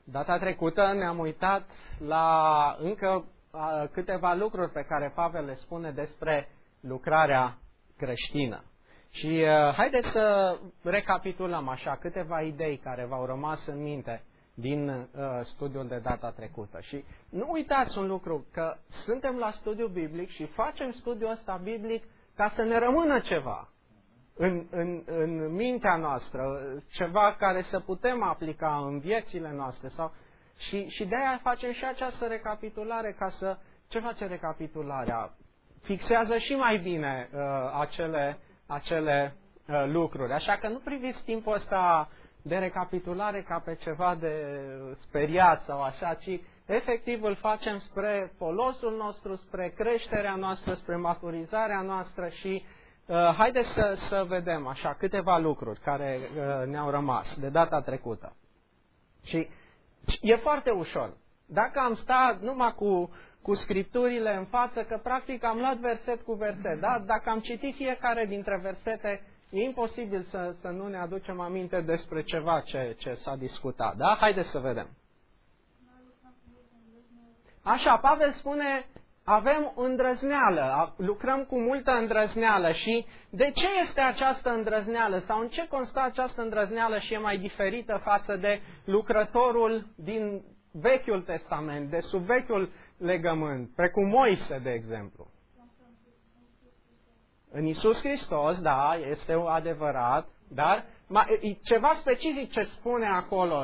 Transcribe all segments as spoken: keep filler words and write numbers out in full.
Data trecută ne-am uitat la încă câteva lucruri pe care Pavel le spune despre lucrarea creștină. Și uh, haideți să recapitulăm așa câteva idei care v-au rămas în minte din uh, studiul de data trecută. Și nu uitați un lucru, că suntem la studiu biblic și facem studiul ăsta biblic ca să ne rămână ceva în, în, în mintea noastră, ceva care să putem aplica în viețile noastre. Sau, și, și de-aia facem și această recapitulare, ca să... Ce face recapitularea? Fixează și mai bine uh, acele, acele uh, lucruri. Așa că nu priviți timpul ăsta de recapitulare ca pe ceva de speriat sau așa, ci efectiv îl facem spre folosul nostru, spre creșterea noastră, spre maturizarea noastră și uh, haideți să, să vedem așa câteva lucruri care uh, ne-au rămas de data trecută. Și e foarte ușor. Dacă am stat numai cu, cu scripturile în față, că practic am luat verset cu verset, da? Dacă am citit fiecare dintre versete, e imposibil să, să nu ne aducem aminte despre ceva ce, ce s-a discutat, da? Haideți să vedem. Așa, Pavel spune, avem îndrăzneală, lucrăm cu multă îndrăzneală și de ce este această îndrăzneală sau în ce constă această îndrăzneală și e mai diferită față de lucrătorul din Vechiul Testament, de sub Vechiul Legământ, precum Moise, de exemplu. În Iisus Hristos, da, este adevărat, dar ceva specific ce spune acolo.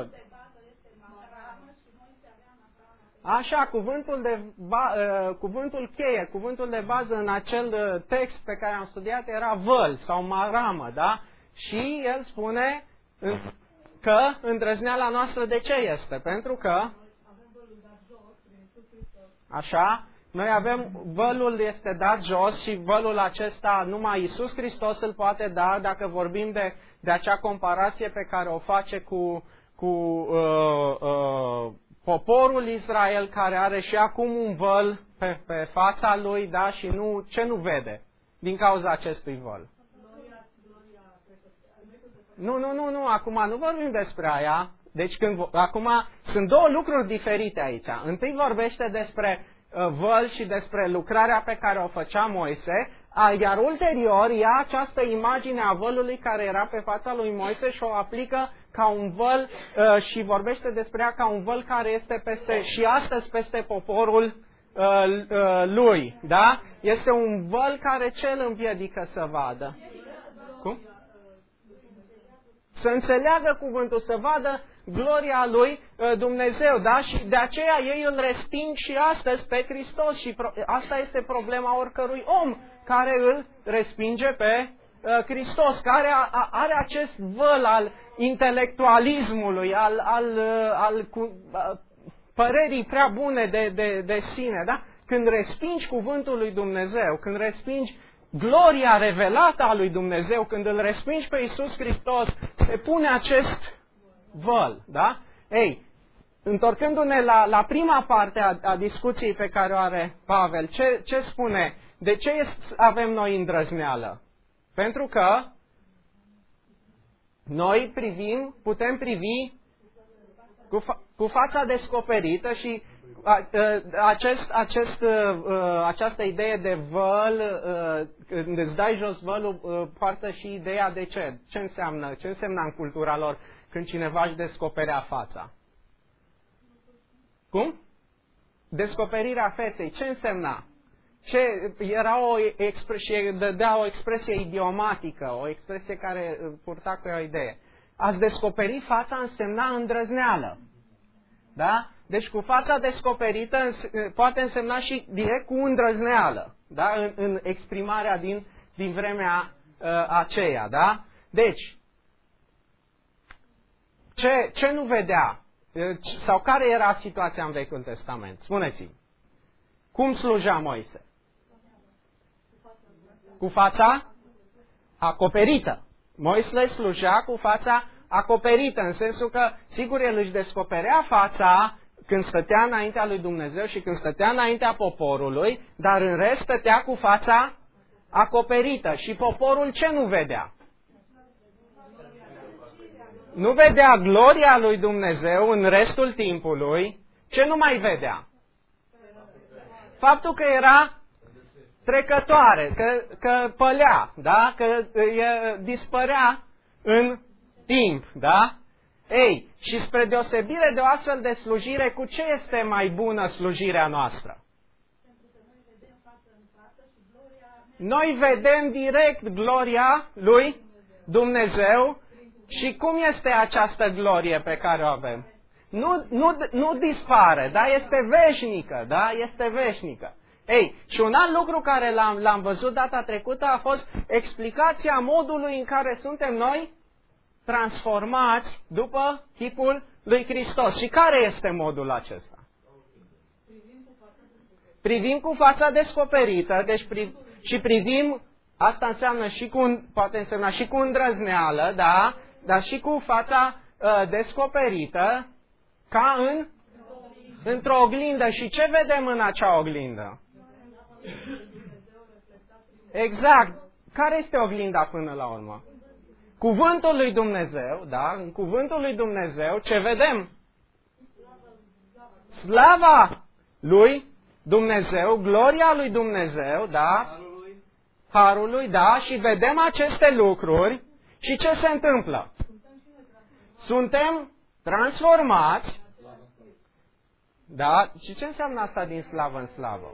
Așa, cuvântul, de, uh, cuvântul cheie, cuvântul de bază în acel text pe care am studiat era văl sau maramă, da? Și el spune că îndrăzneala noastră de ce este? Pentru că, așa, noi avem, vălul este dat jos și vălul acesta numai Iisus Hristos îl poate da, dacă vorbim de, de acea comparație pe care o face cu, cu uh, uh, poporul Israel, care are și acum un văl pe, pe fața lui, da, și nu, ce nu vede din cauza acestui văl? Nu, nu, nu, nu, acum nu vorbim despre aia. Deci când, acum sunt două lucruri diferite aici. Întâi vorbește despre uh, văl și despre lucrarea pe care o făcea Moise, iar ulterior ia această imagine a vălului care era pe fața lui Moise și o aplică ca un văl uh, și vorbește despre ea ca un văl care este peste, și astăzi peste poporul uh, uh, lui. Da? Este un văl care ce îl împiedică să vadă? Cum? Să înțeleagă cuvântul, să vadă gloria lui uh, Dumnezeu. Da? Și de aceea ei îl resping și astăzi pe Hristos. Și pro- asta este problema oricărui om care îl respinge pe Hristos, care are acest văl al intelectualismului, al, al, al părerii prea bune de, de, de sine. Da? Când respingi cuvântul lui Dumnezeu, când respingi gloria revelată a lui Dumnezeu, când îl respingi pe Iisus Hristos, se pune acest văl. Da? Ei, întorcându-ne la, la prima parte a, a discuției pe care o are Pavel, ce, ce spune? De ce avem noi îndrăzneală? Pentru că noi privim, putem privi cu, fa- cu fața descoperită și a, a, acest, acest, a, această idee de văl, a, când îți dai jos vălul, a, poartă și ideea de ce. Ce înseamnă? Ce înseamnă în cultura lor când cineva își descoperea fața? Cum? Descoperirea feței. Ce însemna? Ce, era o expresie, dădea o expresie idiomatică, o expresie care purta cu o idee. Ați descoperi fața însemna îndrăzneală. Da? Deci cu fața descoperită poate însemna și direct cu îndrăzneală. Da? În, în exprimarea din, din vremea uh, aceea. Da? Deci, ce, ce nu vedea? Sau care era situația în Vechiul Testament? Spuneți-mi. Cum sluja Moise? Cu fața acoperită. Moise slujea cu fața acoperită, în sensul că, sigur, el își descoperea fața când stătea înaintea lui Dumnezeu și când stătea înaintea poporului, dar în rest stătea cu fața acoperită. Și poporul ce nu vedea? nu vedea gloria lui Dumnezeu în restul timpului, ce nu mai vedea? Faptul că era trecătoare, că, că pălea, da? Că e, dispărea în timp, da? Ei, și spre deosebire de o astfel de slujire, cu ce este mai bună slujirea noastră? Noi vedem direct gloria lui Dumnezeu și cum este această glorie pe care o avem? Nu, nu, nu dispare, da? Este veșnică, da? Este veșnică. Ei, și un alt lucru care l-am, l-am văzut data trecută a fost explicația modului în care suntem noi transformați după chipul lui Hristos. Și care este modul acesta? Privim cu fața descoperită, deci pri, și privim, asta înseamnă și cu, poate însemna și cu îndrăzneală, da? Dar și cu fața uh, descoperită, ca în, într-o oglindă. Și ce vedem în acea oglindă? Exact. Care este oglinda până la urmă? Cuvântul lui Dumnezeu, da? În cuvântul lui Dumnezeu, ce vedem? Slava lui Dumnezeu, gloria lui Dumnezeu, da? Harul lui, da? Și vedem aceste lucruri și ce se întâmplă? Suntem transformați, da? Și ce înseamnă asta din slavă în slavă?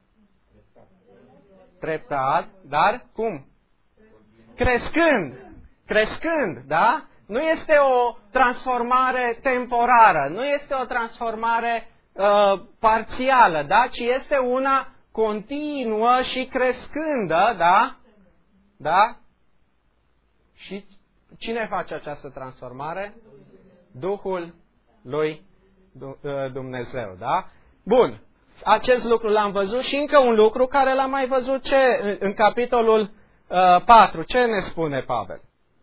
Treptat, dar cum? Crescând, crescând, da? Nu este o transformare temporară, nu este o transformare uh, parțială, da? Ci este una continuă și crescândă, da? Da? Și cine face această transformare? Duhul lui Dumnezeu, da? Bun. Acest lucru l-am văzut și încă un lucru care l-am mai văzut ce, în, în capitolul uh, patru. Ce ne spune Pavel?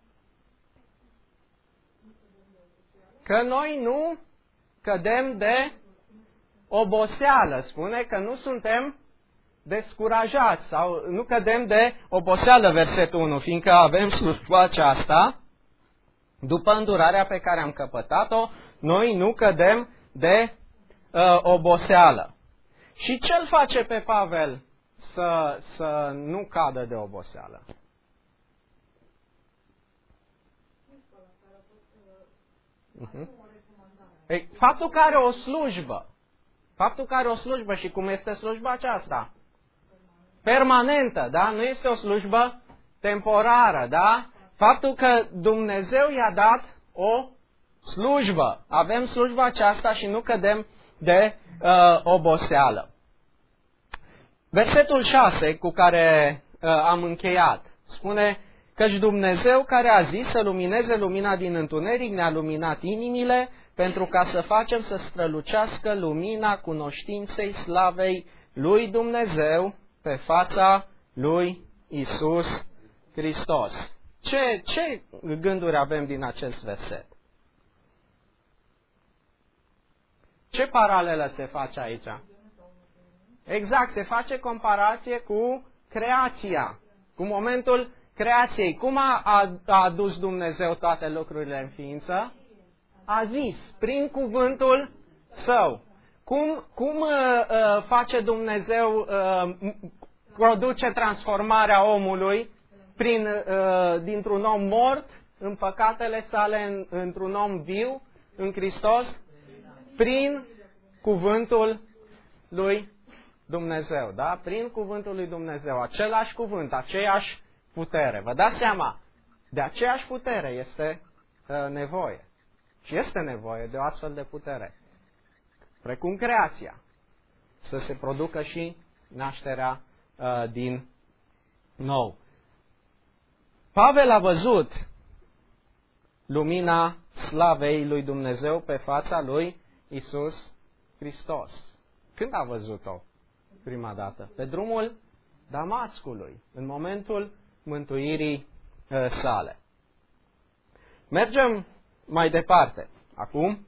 Că noi nu cădem de oboseală. Spune că nu suntem descurajați sau nu cădem de oboseală, versetul unu, fiindcă avem slujba aceasta, după îndurarea pe care am căpătat-o, noi nu cădem de uh, oboseală. Și ce îl face pe Pavel să, să nu cadă de oboseală? Uh-huh. Ei, faptul că are o slujbă, faptul că are o slujbă și cum este slujba aceasta? Permanentă, da? Nu este o slujbă temporară, da? Faptul că Dumnezeu i-a dat o slujbă. Avem slujba aceasta și nu cădem de uh, oboseală. Versetul șase cu care uh, am încheiat spune: căci Dumnezeu care a zis să lumineze lumina din întuneric ne-a luminat inimile pentru ca să facem să strălucească lumina cunoștinței slavei lui Dumnezeu pe fața lui Isus Hristos. Ce, ce gânduri avem din acest verset? Ce paralelă se face aici? Exact, se face comparație cu creația, cu momentul creației. Cum a, a, a adus Dumnezeu toate lucrurile în ființă? A zis, prin cuvântul Său. Cum, cum uh, face Dumnezeu, uh, produce transformarea omului prin, uh, dintr-un om mort în păcatele sale în, într-un om viu în Hristos? Prin cuvântul lui Dumnezeu, da? Prin cuvântul lui Dumnezeu, același cuvânt, aceeași putere. Vă dați seama, de aceeași putere este uh, nevoie. Și este nevoie de o astfel de putere. Precum creația, să se producă și nașterea uh, din nou. Pavel a văzut lumina slavei lui Dumnezeu pe fața lui Isus Hristos. Când a văzut-o prima dată? Pe drumul Damascului, în momentul mântuirii uh, sale. Mergem mai departe. Acum,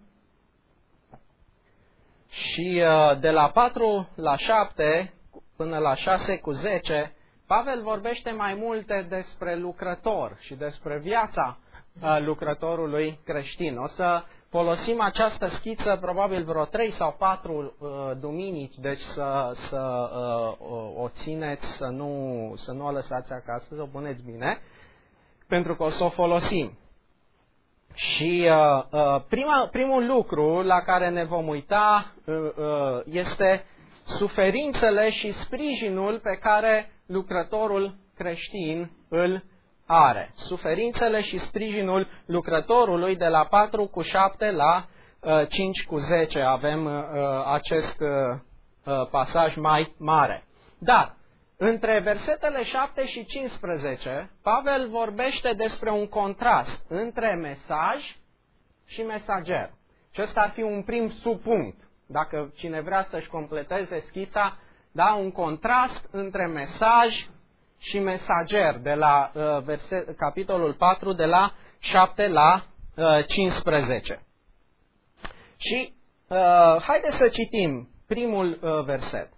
și uh, de la patru la șapte până la șase cu zece, Pavel vorbește mai multe despre lucrător și despre viața uh, lucrătorului creștin. O să folosim această schiță probabil vreo trei sau patru uh, duminici, deci să, să uh, o țineți, să nu, să nu o lăsați acasă, să o puneți bine, pentru că o să o folosim. Și uh, uh, prima, primul lucru la care ne vom uita uh, uh, este suferințele și sprijinul pe care lucrătorul creștin îl are. Suferințele și sprijinul lucrătorului de la patru cu șapte la uh, cinci cu zece avem uh, acest uh, uh, pasaj mai mare. Dar între versetele șapte și cincisprezece, Pavel vorbește despre un contrast între mesaj și mesager. Și ăsta ar fi un prim subpunct. Dacă cine vrea să-și completeze schița, da, un contrast între mesaj și mesager, de la uh, verset, capitolul patru, de la șapte la uh, cincisprezece. Și uh, haideți să citim primul uh, verset.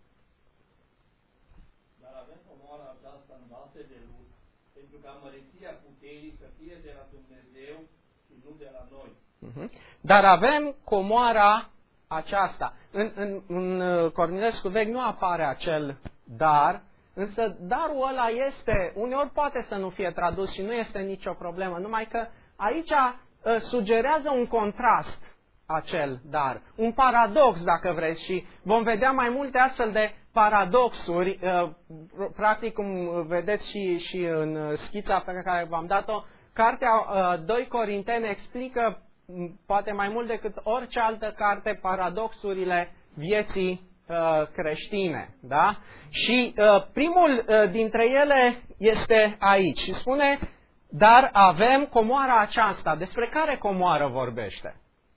Dar avem comoara aceasta în vase de lut, pentru ca măreția puterii să fie de la Dumnezeu și nu de la noi. Uh-huh. Dar avem comoara aceasta. În, în, în Cornilescu vechi nu apare acel dar, însă darul ăla este, uneori poate să nu fie tradus și nu este nicio problemă, numai că aici uh, sugerează un contrast acel dar, un paradox dacă vreți, și vom vedea mai multe astfel de paradoxuri, uh, practic cum vedeți și, și în schița pe care v-am dat-o, cartea uh, doi Corinteni explică poate mai mult decât orice altă carte paradoxurile vieții uh, creștine. Da? Și uh, primul uh, dintre ele este aici și spune, dar avem comoara aceasta. Despre care comoară vorbește?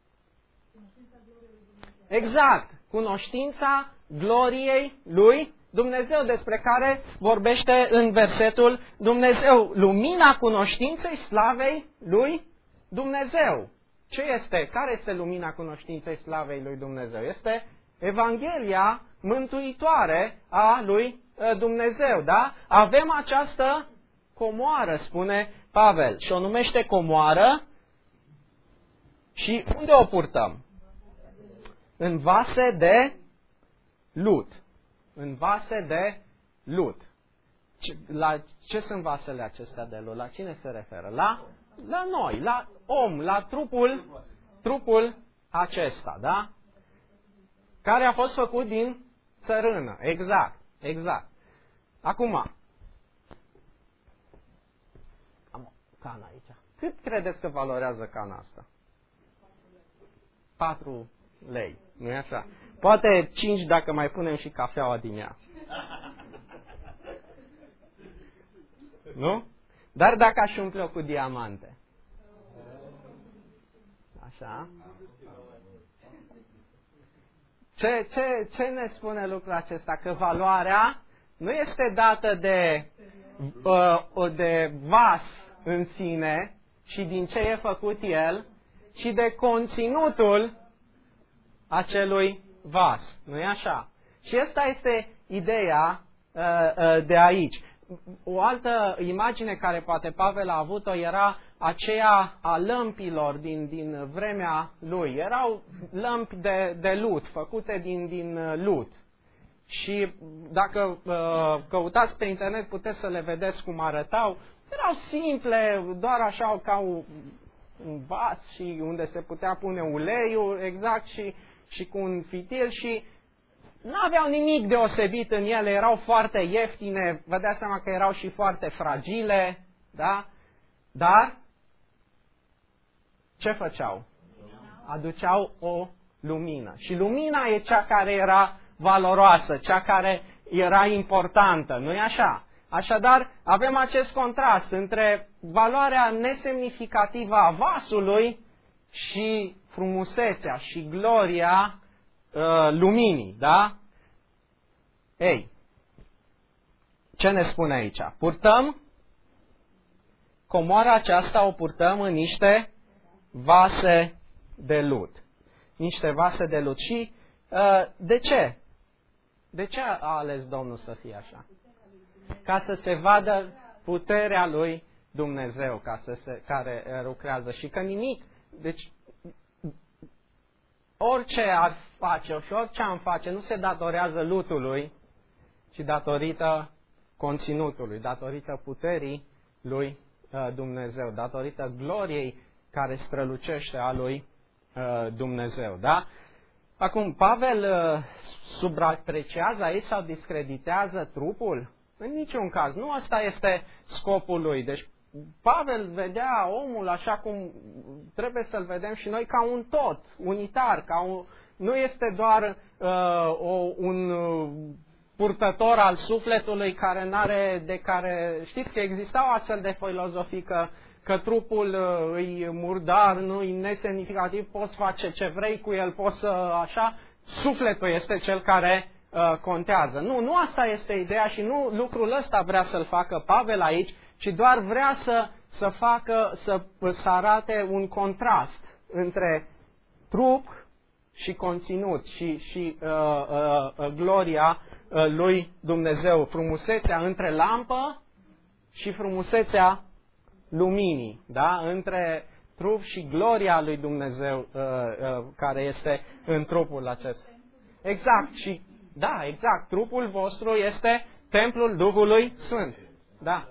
Exact, cunoștința gloriei lui Dumnezeu, despre care vorbește în versetul Dumnezeu. Lumina cunoștinței slavei lui Dumnezeu. Ce este? Care este lumina cunoștinței slavei lui Dumnezeu? Este Evanghelia mântuitoare a lui Dumnezeu, da? Avem această comoară, spune Pavel, și o numește comoară. Și unde o purtăm? În vase de lut. În vase de lut. La ce sunt vasele acestea de lut? La cine se referă? La, la noi, la om, la trupul, trupul acesta, da? Care a fost făcut din țărână. Exact, exact. Acum, am o cană aici. Cât credeți că valorează cana asta? patru lei, nu e așa? Poate cinci dacă mai punem și cafeaua din ea. Nu? Dar dacă aș umple-o cu diamante. Așa? Ce, ce, ce ne spune lucrul acesta? Că valoarea nu este dată de, uh, de vas în sine și din ce e făcut el, ci de conținutul acelui vas. Nu e așa? Și asta este ideea uh, uh, de aici. O altă imagine care poate Pavel a avut-o era aceea a lămpilor din, din vremea lui. Erau lămpi de, de lut, făcute din, din lut. Și dacă uh, căutați pe internet puteți să le vedeți cum arătau. Erau simple, doar așa ca un, un vas și unde se putea pune uleiul, exact, și, și cu un fitil și nu aveau nimic deosebit în ele, erau foarte ieftine, vă dați seama că erau și foarte fragile, da? Dar ce făceau? Aduceau o lumină. Și lumina e cea care era valoroasă, cea care era importantă, nu-i așa? Așadar, avem acest contrast între valoarea nesemnificativă a vasului și frumusețea și gloria uh, luminii, da? Ei, ce ne spune aici? Purtăm, comoara aceasta o purtăm în niște vase de lut. Niște vase de lut. Și uh, de ce? De ce a ales Domnul să fie așa? Ca să se vadă puterea lui Dumnezeu ca să se, care lucrează și că nimic, deci orice ar face și orice am face nu se datorează lutului, ci datorită conținutului, datorită puterii lui Dumnezeu, datorită gloriei care strălucește a lui Dumnezeu. Da? Acum, Pavel subapreciază aici sau discreditează trupul? În niciun caz. Nu ăsta este scopul lui. Deci Pavel vedea omul așa cum trebuie să-l vedem și noi, ca un tot, unitar, ca un, nu este doar uh, o, un purtător al sufletului care n-are de care... Știți că existau astfel de filozofii că, că trupul uh, îi murdar, nu e nesemnificativ, poți face ce vrei cu el, poți să așa, sufletul este cel care uh, contează. Nu, nu asta este ideea și nu lucrul ăsta vrea să-l facă Pavel aici, ci doar vrea să, să facă, să, să arate un contrast între trup și conținut și, și uh, uh, gloria uh, lui Dumnezeu, frumusețea între lampă și frumusețea luminii, da? Între trup și gloria lui Dumnezeu uh, uh, care este în trupul acesta. Exact, și da, exact, trupul vostru este templul Duhului Sfânt. Da.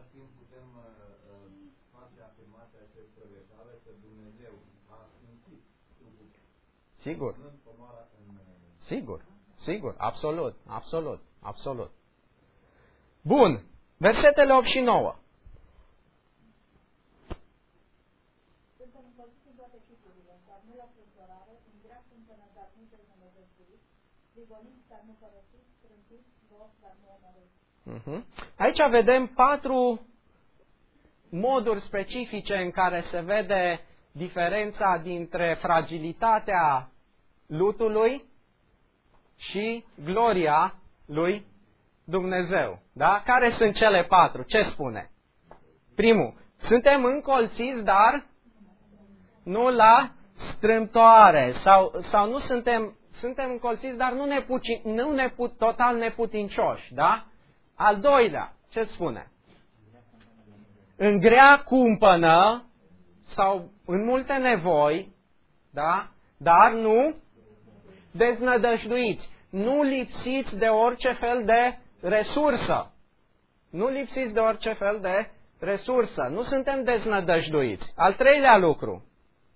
Sigur. Sigur, sigur, absolut, absolut, absolut. Bun, versetele opt și nouă. Suntem încălziți în toate chipurile, dar nu la frântorare, în greac suntem, dar nu dezmănădăjduiți, prigoniți, dar nu părăsiți, strântiți, roți, dar nu omorâți. Uh-huh. Aici vedem patru moduri specifice în care se vede diferența dintre fragilitatea lutului și gloria lui Dumnezeu. Da? Care sunt cele patru? Ce spune? Primul, suntem încolțiți, dar nu la strâmtoare. Sau, sau nu suntem, suntem încolțiți, dar nu, nepuci, nu neput, total neputincioși. Da? Al doilea, ce spune? În grea cumpănă sau în multe nevoi, da? Dar nu deznădăjduiți, nu lipsiți de orice fel de resursă. Nu lipsiți de orice fel de resursă. Nu suntem deznădăjduiți. Al treilea lucru.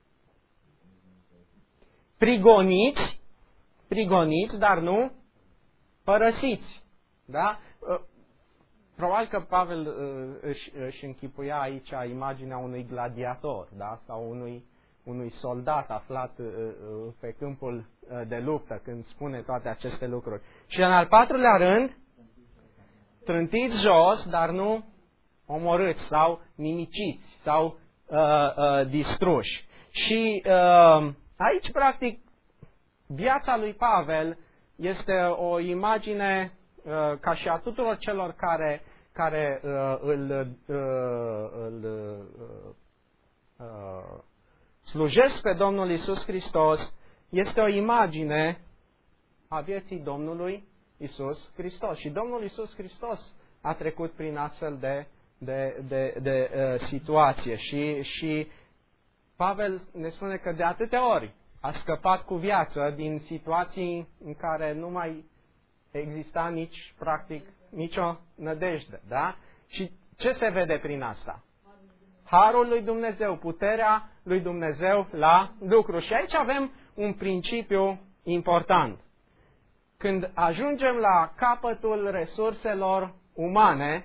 Prigoniți, prigoniți, dar nu părăsiți. Da? Probabil că Pavel își, își închipuia aici imaginea unui gladiator, da? Sau unui unui soldat aflat pe câmpul de luptă când spune toate aceste lucruri. Și în al patrulea rând, trântiți jos, dar nu omorâți sau nimiciți sau uh, uh, distruși. Și uh, aici, practic, viața lui Pavel este o imagine uh, ca și a tuturor celor care, care uh, îl, uh, îl uh, uh, slujesc pe Domnul Iisus Hristos, este o imagine a vieții Domnului Iisus Hristos. Și Domnul Iisus Hristos a trecut prin astfel de, de, de, de, de uh, situație. Și, și Pavel ne spune că de atâtea ori a scăpat cu viață din situații în care nu mai exista nici, practic, nicio nădejde. Da? Și ce se vede prin asta? Harul lui Dumnezeu, puterea lui Dumnezeu la lucru. Și aici avem un principiu important. Când ajungem la capătul resurselor umane,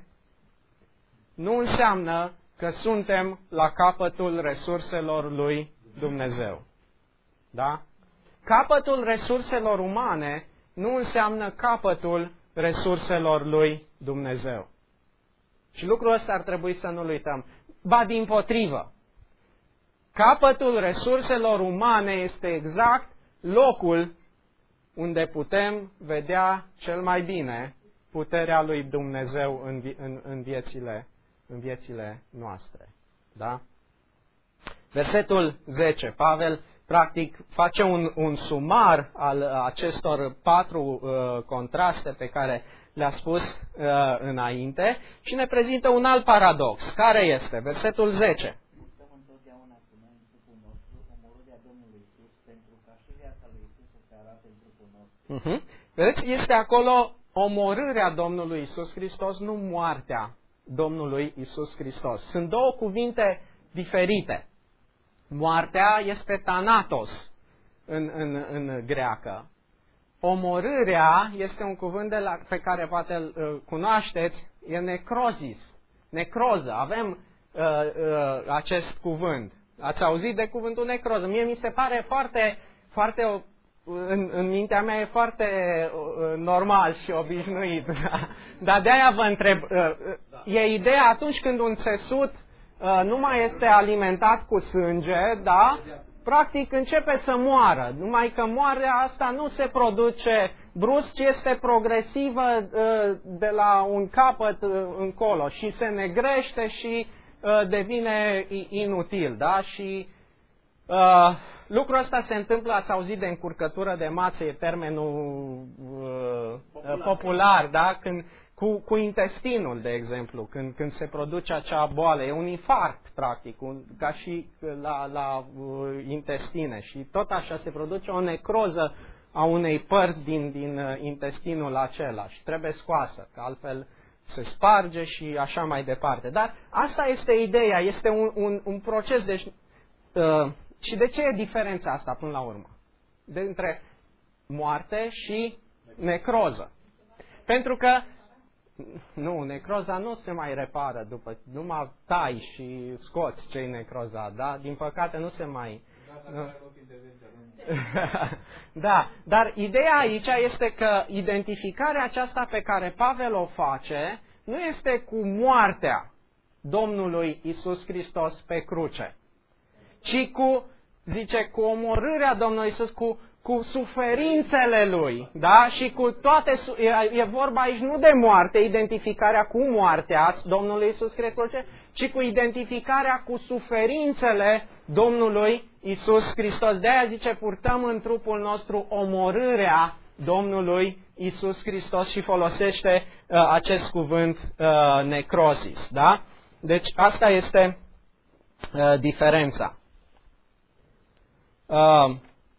nu înseamnă că suntem la capătul resurselor lui Dumnezeu. Da? Capătul resurselor umane nu înseamnă capătul resurselor lui Dumnezeu. Și lucrul ăsta ar trebui să nu-l uităm. Ba dimpotrivă, capătul resurselor umane este exact locul unde putem vedea cel mai bine puterea lui Dumnezeu în, în, în, viețile, în viețile noastre. Da? Versetul zece, Pavel practic face un, un sumar al acestor patru uh, contraste pe care le-a spus uh, înainte, și ne prezintă un alt paradox. Care este? Versetul zece. Stăm întotdeauna cu noi în trupul nostru, omorârea Domnului Iisus, pentru ca și viața lui Iisus să se arate în trupul nostru. Uh-huh. Vedeți, este acolo omorârea Domnului Iisus Hristos, nu moartea Domnului Iisus Hristos. Sunt două cuvinte diferite. Moartea este thanatos în, în, în greacă. Omorârea este un cuvânt de la, pe care poate îl cunoașteți, e necrozis, necroză. Avem uh, uh, acest cuvânt. Ați auzit de cuvântul necroză? Mie mi se pare foarte, foarte în, în mintea mea e foarte uh, normal și obișnuit. Dar de-aia vă întreb, uh, e ideea atunci când un țesut uh, nu mai este alimentat cu sânge, da? Practic începe să moară, numai că moarea asta nu se produce brusc, ci este progresivă uh, de la un capăt uh, încolo și se negrește și uh, devine inutil, da? Și uh, lucrul ăsta se întâmplă, ați auzit de încurcătură de mață, e termenul uh, popular. popular, da? Când, cu, cu intestinul, de exemplu, când, când se produce acea boală, e un infarct, practic, un, ca și la, la uh, intestine, și tot așa se produce o necroză a unei părți din, din uh, intestinul acela și trebuie scoasă, că altfel se sparge și așa mai departe. Dar asta este ideea, este un, un, un proces, deci, uh, și de ce e diferența asta până la urmă? De între moarte și necroză. Pentru că nu, necroza nu se mai repară după, numai tai și scoți ce-i necroza, da? Din păcate nu se mai... Nu. Da, dar ideea aici este că identificarea aceasta pe care Pavel o face nu este cu moartea Domnului Iisus Hristos pe cruce, ci cu, zice, cu omorârea Domnului Iisus, cu cu suferințele Lui, da? Și cu toate, e, e vorba aici nu de moarte, identificarea cu moartea Domnului Iisus Hristos, ci cu identificarea cu suferințele Domnului Iisus Hristos. De-aia zice, purtăm în trupul nostru omorârea Domnului Iisus Hristos și folosește uh, acest cuvânt uh, necrosis, da? Deci asta este uh, diferența. Uh,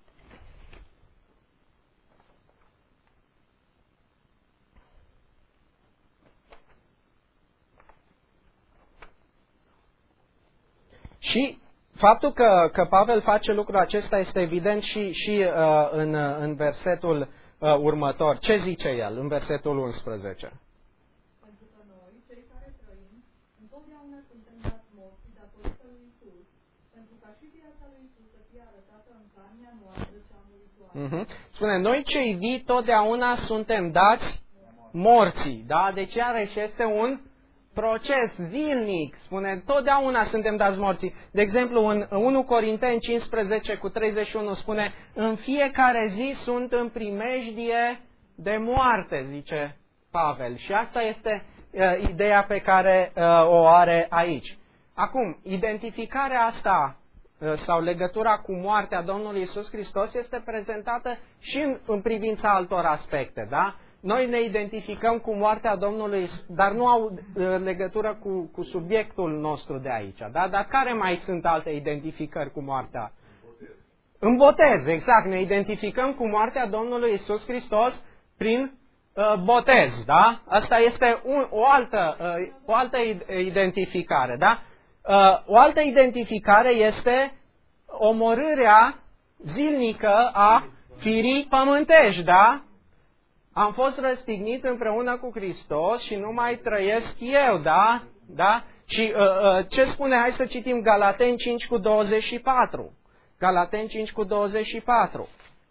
Și faptul că, că Pavel face lucrul acesta este evident și, și uh, în, în versetul uh, următor. Ce zice el în versetul unsprezece? Pentru că noi, cei care trăim, întotdeauna suntem dați morți datorită lui Iisus, pentru ca și viața lui Iisus să fie arătată în carnea noastră cea muritoare. Uh-huh. Spune, noi cei vii totdeauna suntem dați morții, da? Deci iarăși este un proces zilnic, spune, totdeauna suntem dați morții. De exemplu, în unu Corinteni cincisprezece cu treizeci și unu spune, în fiecare zi sunt în primejdie de moarte, zice Pavel. Și asta este uh, ideea pe care uh, o are aici. Acum, identificarea asta uh, sau legătura cu moartea Domnului Iisus Hristos este prezentată și în, în privința altor aspecte, da? Noi ne identificăm cu moartea Domnului, dar nu au uh, legătură cu, cu subiectul nostru de aici. Da? Dar care mai sunt alte identificări cu moartea? În botez, exact. Ne identificăm cu moartea Domnului Iisus Hristos prin uh, botez. Da? Asta este un, o, altă, uh, o altă identificare. Da? Uh, o altă identificare este omorârea zilnică a firii pământești. Da? Am fost răstignit împreună cu Hristos și nu mai trăiesc eu, da? Da? Și uh, uh, ce spune? Hai să citim Galateni cinci cu douăzeci și patru. Galateni cinci cu douăzeci și patru.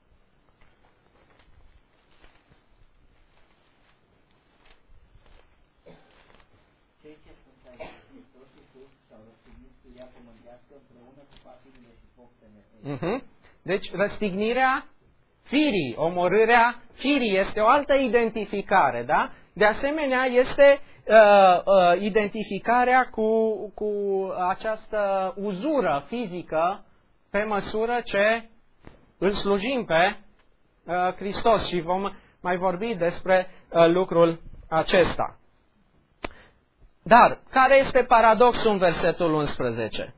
Cei ce sunt ai Hristos Iisus s-au răstignit cu ea pământească împreună cu patimile și foctele ei. Uh-huh. Deci răstignirea firii, omorârea firii este o altă identificare, da? De asemenea, este uh, uh, identificarea cu, cu această uzură fizică pe măsură ce îl slujim pe uh, Hristos și vom mai vorbi despre uh, lucrul acesta. Dar, care este paradoxul în versetul unsprezece?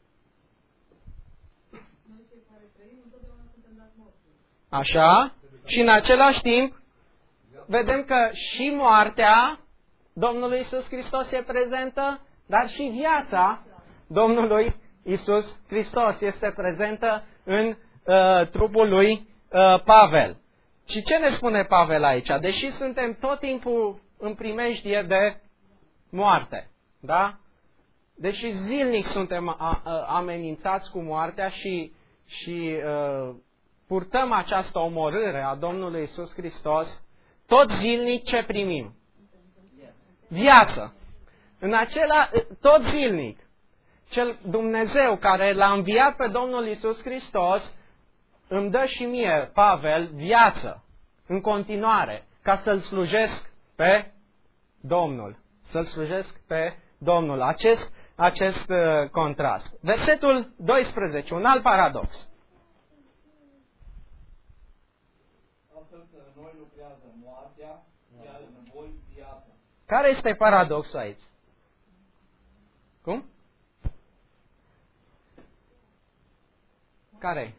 Așa? Și în același timp, vedem că și moartea Domnului Iisus Hristos e prezentă, dar și viața Domnului Iisus Hristos este prezentă în uh, trupul lui uh, Pavel. Și ce ne spune Pavel aici? Deși suntem tot timpul în primejdie de moarte, da? Deși zilnic suntem a, a, amenințați cu moartea și, și uh, purtăm această omorâre a Domnului Iisus Hristos, tot zilnic ce primim? Viață. În acela, tot zilnic, cel Dumnezeu care l-a înviat pe Domnul Iisus Hristos îmi dă și mie, Pavel, viață în continuare, ca să-L slujesc pe Domnul. Să-L slujesc pe Domnul. Acest, acest uh, contrast. Versetul doisprezece, un alt paradox. Astfel că în noi lucrează moartea, iar în voi viața. Care este paradoxul aici? Cum? Care?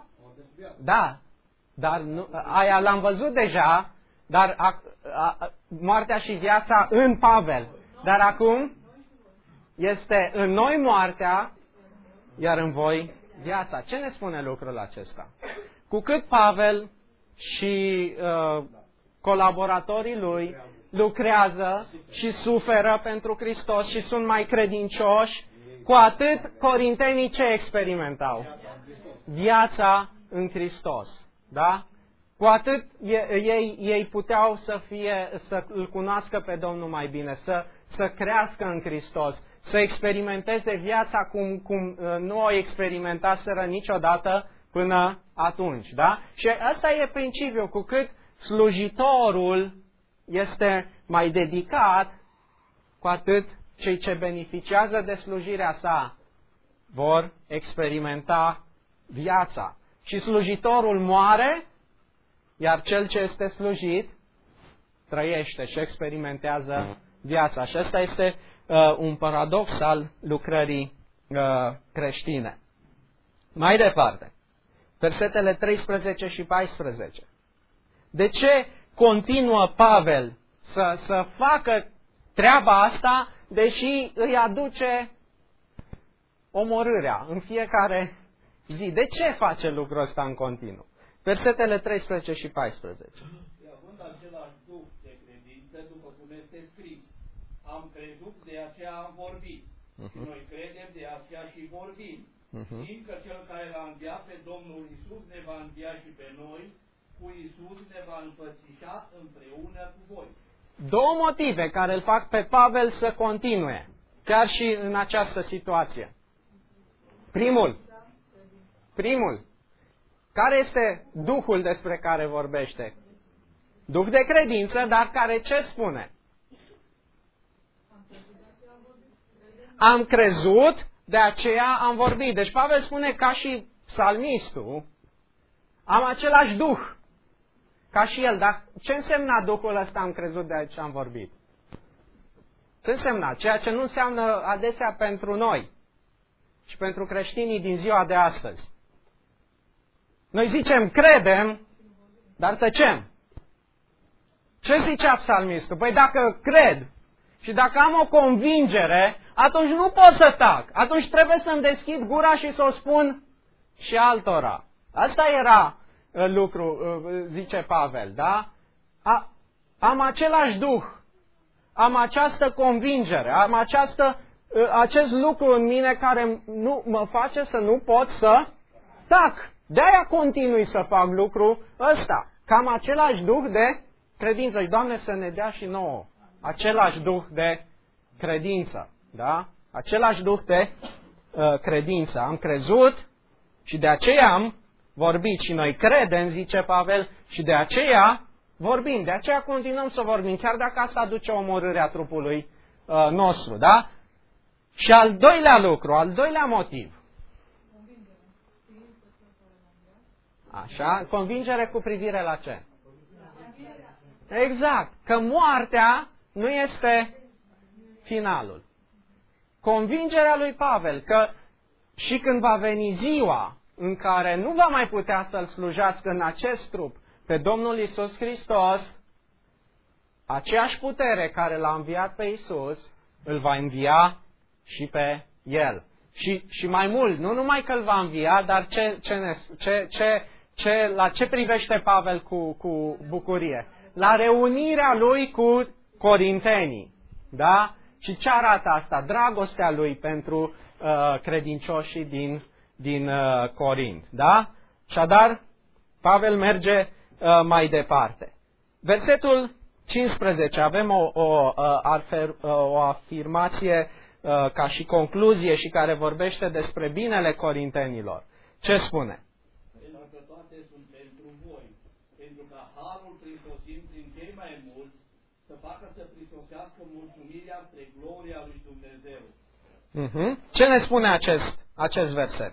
Da, dar nu, aia l-am văzut deja, dar a, a, moartea și viața în Pavel. Dar acum este în noi moartea, iar în voi viața. Ce ne spune lucrul acesta? Cu cât Pavel și uh, colaboratorii lui lucrează și suferă pentru Hristos și sunt mai credincioși, cu atât corintenii ce experimentau? Viața în Hristos. Da? Cu atât ei, ei puteau să fie, să îl cunoască pe Domnul mai bine, să, să crească în Hristos, să experimenteze viața cum, cum nu o experimentaseră niciodată până atunci. Da? Și asta e principiul, cu cât slujitorul este mai dedicat, cu atât cei ce beneficiază de slujirea sa vor experimenta viața. Și slujitorul moare, iar cel ce este slujit trăiește și experimentează viața. Și ăsta este uh, un paradox al lucrării uh, creștine. Mai departe, versetele treisprezece și paisprezece. De ce continuă Pavel să, să facă treaba asta, deși îi aduce omorârea în fiecare zi? De ce face lucrul ăsta în continuu? Versetele treisprezece și paisprezece. Având același duh de credință, după cum este scris, am crezut, de aceea am vorbit. Uh-huh. Și noi credem, de aceea și vorbim. Uh-huh. Fiindcă cel care l-a înviat pe Domnul Iisus ne va învia și pe noi, cu Iisus ne va înfățișa împreună cu voi. Două motive care îl fac pe Pavel să continue, chiar și în această situație. Primul. Primul. Care este Duhul despre care vorbește? Duh de credință, dar care ce spune? Am crezut, de aceea am vorbit. Deci Pavel spune ca și psalmistul, am același Duh, ca și el. Dar ce însemna Duhul ăsta am crezut, de aceea am vorbit? Ce însemna? Ceea ce nu înseamnă adesea pentru noi și pentru creștinii din ziua de astăzi. Noi zicem, credem, dar tăcem. Ce zicea psalmistul? Păi dacă cred și dacă am o convingere, atunci nu pot să tac. Atunci trebuie să-mi deschid gura și să o spun și altora. Asta era lucru, zice Pavel, da? A, am același Duh, am această convingere, am această, acest lucru în mine care nu mă face să nu pot să tac. De-aia continui să fac lucru ăsta. Cam același Duh de credință. Și Doamne să ne dea și nouă același Duh de credință. Da? Același Duh de uh, credință. Am crezut și de aceea am vorbit. Și noi credem, zice Pavel, și de aceea vorbim. De aceea continuăm să vorbim, chiar dacă asta aduce omorârea trupului uh, nostru. Da? Și al doilea lucru, al doilea motiv. Așa, convingere cu privire la ce? Exact. Că moartea nu este finalul. Convingerea lui Pavel că și când va veni ziua în care nu va mai putea să-L slujească în acest trup pe Domnul Iisus Hristos, aceeași putere care L-a înviat pe Iisus, îl va învia și pe El. Și, și mai mult, nu numai că îl va învia, dar ce, ce, ne, ce, ce, ce, la ce privește Pavel cu, cu bucurie? La reunirea lui cu corintenii. Da? Și ce arată asta? Dragostea lui pentru uh, credincioșii din, din uh, Corint. Da? Așadar, Pavel merge uh, mai departe. Versetul cincisprezece, avem o, o, o, o afirmație uh, ca și concluzie și care vorbește despre binele corintenilor. Ce spune? Pentru că toate sunt pentru voi, pentru ca harul Hristosim prin cei mai mulți să facă să prisosească mulțumirea spre gloria lui Dumnezeu. Uh-huh. Ce ne spune acest, acest verset?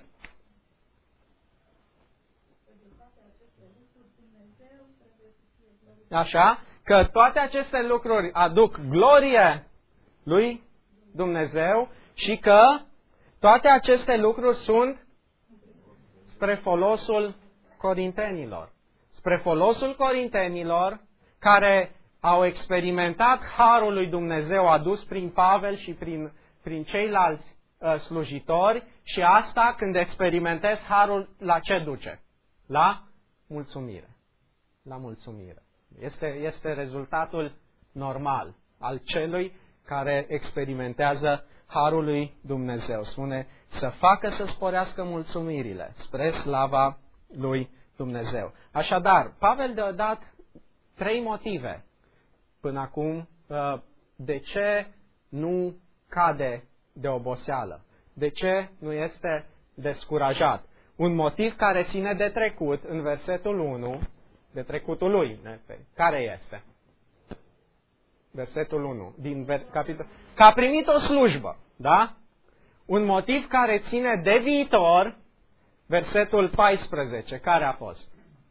Așa? Că toate aceste lucruri aduc glorie lui Dumnezeu și că toate aceste lucruri sunt spre folosul corintenilor. Spre folosul corintenilor care au experimentat harul lui Dumnezeu adus prin Pavel și prin, prin ceilalți uh, slujitori și asta când experimentezi harul la ce duce? La mulțumire. La mulțumire. Este, este rezultatul normal al celui care experimentează harul lui Dumnezeu. Spune să facă să sporească mulțumirile spre slava lui Dumnezeu. Așadar, Pavel de-a dat trei motive până acum de ce nu cade de oboseală, de ce nu este descurajat. Un motiv care ține de trecut în versetul unu, de trecutul lui. Care este? Versetul unu. Din ver, capitol, că a primit o slujbă. Da? Un motiv care ține de viitor. Versetul paisprezece. Care a fost?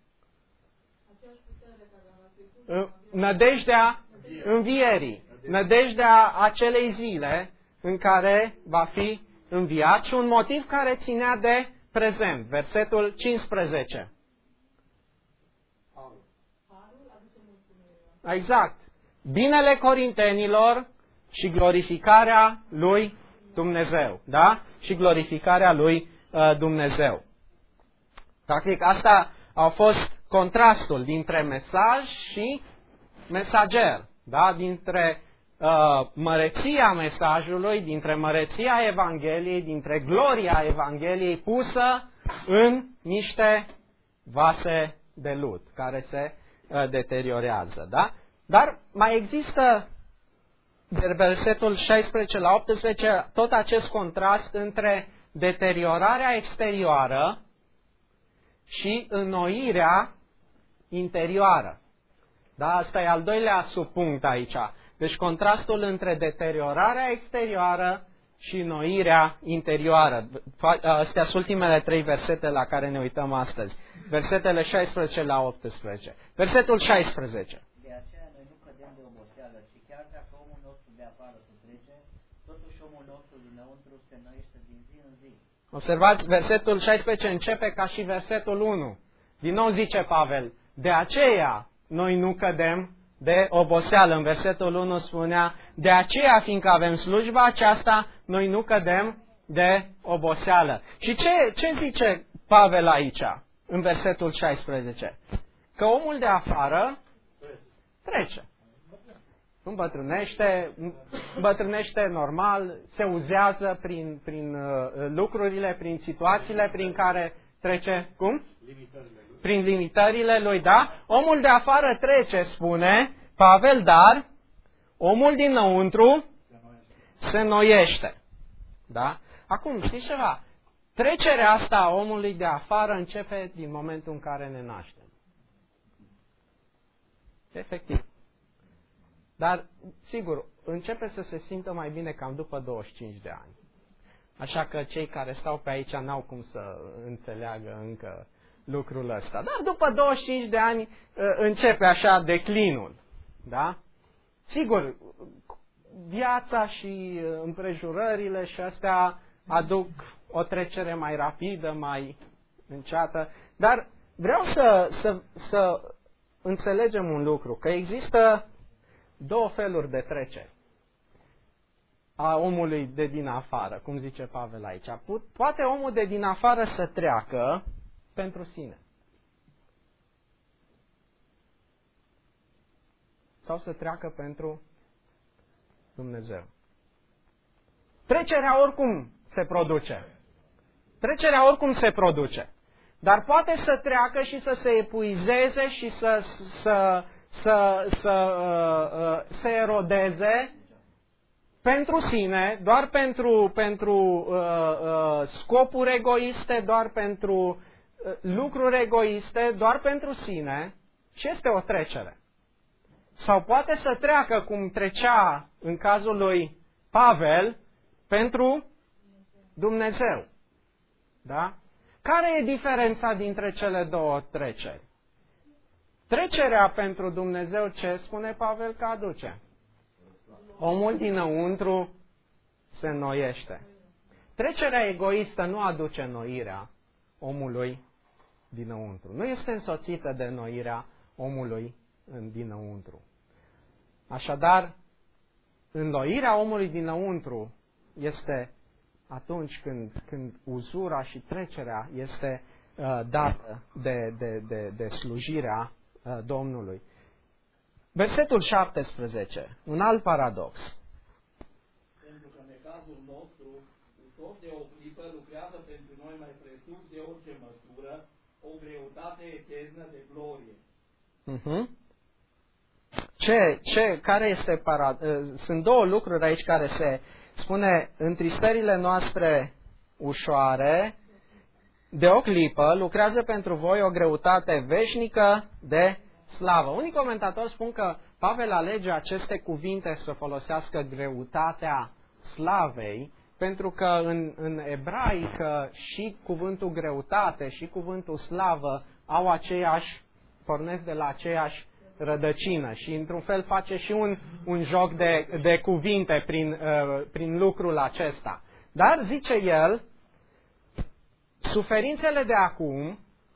Nădejdea învierii. Nădejdea acelei zile în care va fi înviat și un motiv care ținea de prezent. Versetul cincisprezece. Exact. Binele corintenilor și glorificarea lui Dumnezeu. Da? Și glorificarea lui uh, Dumnezeu. Practic, asta a fost contrastul dintre mesaj și mesager. Da? Dintre uh, măreția mesajului, dintre măreția Evangheliei, dintre gloria Evangheliei pusă în niște vase de lut care se uh, deteriorează. Da? Dar mai există, de versetul șaisprezece la optsprezece, tot acest contrast între deteriorarea exterioară și înnoirea interioară. Da? Asta e al doilea subpunct aici. Deci contrastul între deteriorarea exterioară și înnoirea interioară. Astea sunt ultimele trei versete la care ne uităm astăzi. Versetele șaisprezece la optsprezece. Versetul șaisprezece. De aceea noi nu cădem de oboseală și chiar dacă omul nostru de afară se trece, totuși omul nostru dinăuntru se înnoiește din zi în zi. Observați, versetul șaisprezece începe ca și versetul unu. Din nou zice Pavel, de aceea noi nu cădem de oboseală. În versetul unu spunea, de aceea, fiindcă avem slujba aceasta, noi nu cădem de oboseală. Și ce, ce zice Pavel aici, în versetul șaisprezece? Că omul de afară trece. Îmbătrânește, îmbătrânește normal, se uzează prin, prin uh, lucrurile, prin situațiile prin care trece, cum? Prin limitările lui, da? Omul de afară trece, spune Pavel, dar omul dinăuntru se înnoiește. Da? Acum, știți ceva? Trecerea asta a omului de afară începe din momentul în care ne naștem. Efectiv. Dar, sigur, începe să se simtă mai bine cam după douăzeci și cinci de ani. Așa că cei care stau pe aici n-au cum să înțeleagă încă lucrul ăsta. Dar după douăzeci și cinci de ani începe așa declinul. Da? Sigur, viața și împrejurările și astea aduc o trecere mai rapidă, mai înceată, dar vreau să, să, să înțelegem un lucru, că există două feluri de trecere a omului de din afară, cum zice Pavel aici. Poate omul de din afară să treacă pentru sine. Sau să treacă pentru Dumnezeu. Trecerea oricum se produce. Trecerea oricum se produce. Dar poate să treacă și să se epuizeze și să, să, să, să uh, se erodeze pentru sine, doar pentru, pentru uh, uh, scopuri egoiste, doar pentru uh, lucruri egoiste, doar pentru sine, și este o trecere. Sau poate să treacă, cum trecea în cazul lui Pavel, pentru Dumnezeu. Da? Care e diferența dintre cele două treceri? Trecerea pentru Dumnezeu, ce spune Pavel că aduce? Omul dinăuntru se înnoiește. Trecerea egoistă nu aduce înnoirea omului dinăuntru. Nu este însoțită de înnoirea omului în dinăuntru. Așadar, înnoirea omului dinăuntru este atunci când, când uzura și trecerea este uh, dată de, de, de, de slujirea uh, Domnului. Versetul șaptesprezece, un alt paradox. Pentru că necazul nostru, ușor de o clipă, lucrează pentru noi mai presus de orice măsură, o greutate eternă de glorie. Uh-huh. Ce, ce, care este paradox? Sunt două lucruri aici care se spune, întristările noastre ușoare, de o clipă, lucrează pentru voi o greutate veșnică de slavă. Unii comentatori spun că Pavel alege aceste cuvinte să folosească greutatea slavei, pentru că în, în ebraică și cuvântul greutate și cuvântul slavă au aceeași, pornesc de la aceeași rădăcină și într-un fel face și un, un joc de, de cuvinte prin, uh, prin lucrul acesta. Dar, zice el, suferințele de acum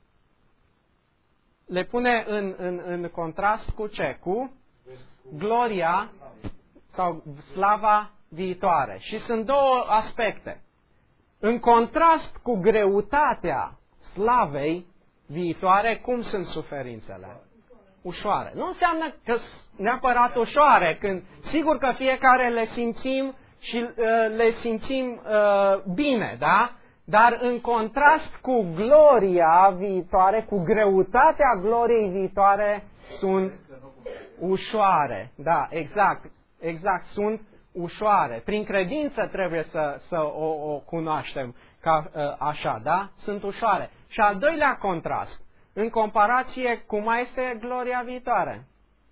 le pune în, în, în contrast cu ce? Cu gloria sau slava viitoare. Și sunt două aspecte. În contrast cu greutatea slavei viitoare, cum sunt suferințele? Ușoare. Nu înseamnă că neapărat ușoare, când sigur că fiecare le simțim și uh, le simțim uh, bine, da? Dar în contrast cu gloria viitoare, cu greutatea gloriei viitoare, sunt ușoare. Da, exact, exact, sunt ușoare. Prin credință trebuie să, să o, o cunoaștem ca uh, așa, da? Sunt ușoare. Și al doilea contrast. În comparație cu mai este gloria viitoare?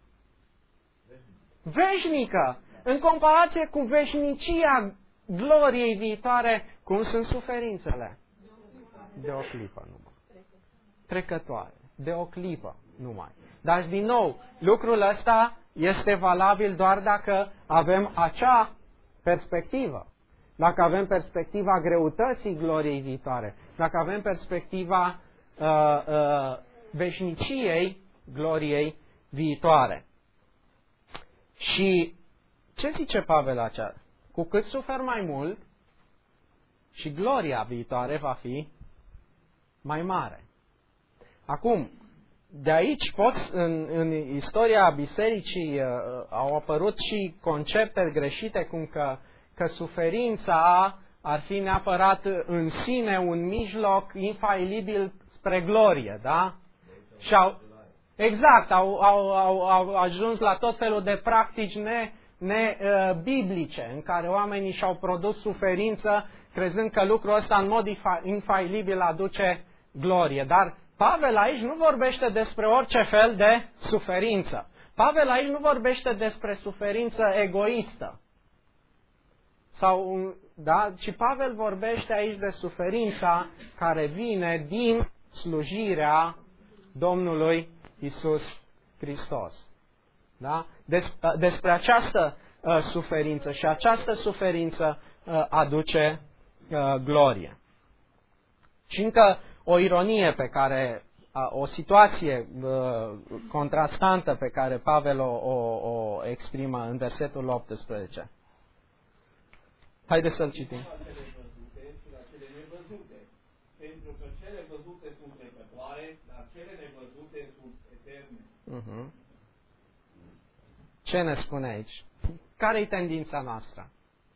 Veșnică. În comparație cu veșnicia gloriei viitoare, cum sunt suferințele? De o clipă numai. Trecătoare. De o clipă numai. Dar, din nou, lucrul ăsta este valabil doar dacă avem acea perspectivă. Dacă avem perspectiva greutății gloriei viitoare. Dacă avem perspectiva Uh, uh, veșniciei gloriei viitoare. Și ce zice Pavel aceasta? Cu cât sufer mai mult, și gloria viitoare va fi mai mare. Acum, de aici poți, în, în istoria bisericii uh, au apărut și concepte greșite, cum că, că suferința ar fi neapărat în sine un mijloc infailibil spre glorie, da? Și au, exact, au, au, au, au ajuns la tot felul de practici nebiblice, ne, uh, în care oamenii și-au produs suferință, crezând că lucrul ăsta în mod infailibil aduce glorie. Dar Pavel aici nu vorbește despre orice fel de suferință. Pavel aici nu vorbește despre suferință egoistă. Sau, da? Ci Pavel vorbește aici de suferința care vine din slujirea Domnului Isus Hristos. Da? Des, despre această uh, suferință și această suferință uh, aduce uh, glorie. Și încă o ironie pe care, uh, o situație uh, contrastantă pe care Pavel o, o, o exprimă în versetul optsprezece. Haideți să-l citim. Pentru că cele văzute sunt trecătoare, dar cele nevăzute sunt eterne. Uh-huh. Ce ne spune aici? Care-i tendința noastră?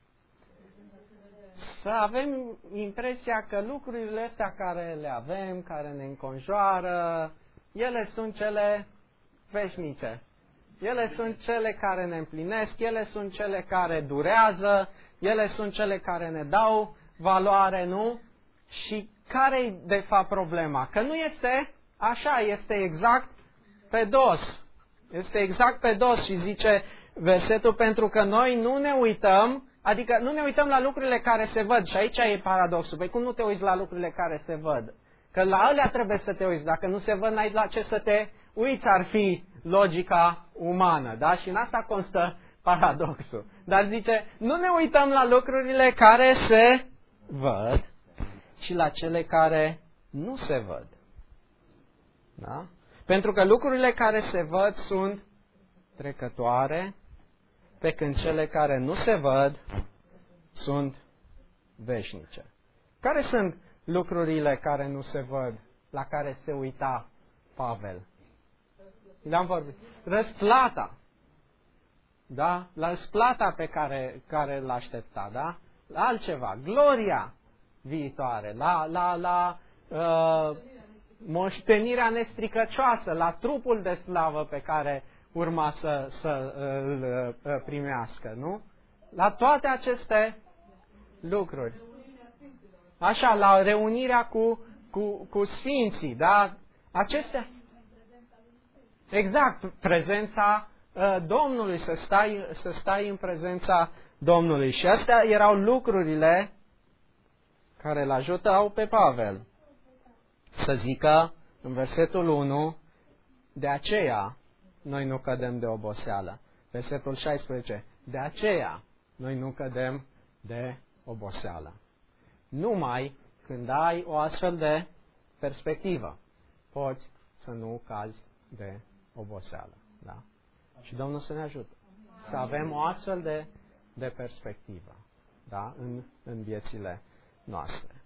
Să avem impresia că lucrurile astea care le avem, care ne înconjoară, ele sunt cele veșnice. Ele sunt cele care ne împlinesc, ele sunt cele care durează, ele sunt cele care ne dau valoare, nu? Și care-i de fapt problema? Că nu este așa, este exact pe dos. Este exact pe dos și zice versetul, pentru că noi nu ne uităm, adică nu ne uităm la lucrurile care se văd. Și aici e paradoxul. Păi cum nu te uiți la lucrurile care se văd? Că la alea trebuie să te uiți. Dacă nu se văd, n-ai la ce să te uiți, ar fi logica umană. Da? Și în asta constă paradoxul. Dar zice, nu ne uităm la lucrurile care se văd, ci la cele care nu se văd. Da? Pentru că lucrurile care se văd sunt trecătoare, pe când cele care nu se văd sunt veșnice. Care sunt lucrurile care nu se văd, la care se uita Pavel? Le-am vorbit. Răsplata. Da? La răsplata pe care, care l-aștepta, da? La altceva. Gloria viitoare. La, la, la uh, moștenirea nestricăcioasă, la trupul de slavă pe care urma să, să îl primească, nu? La toate aceste lucruri. Așa, la reunirea cu, cu, cu sfinții, da? Acestea. Exact, prezența uh, Domnului, să stai, să stai în prezența Domnului. Și astea erau lucrurile care îl ajutau pe Pavel să zică în versetul unu, de aceea noi nu cădem de oboseală. Versetul șaisprezece, de aceea noi nu cădem de oboseală. Numai când ai o astfel de perspectivă, poți să nu cazi de oboseală. Da? Și Domnul să ne ajute să avem o astfel de, de perspectivă, da? în, în viețile noastre.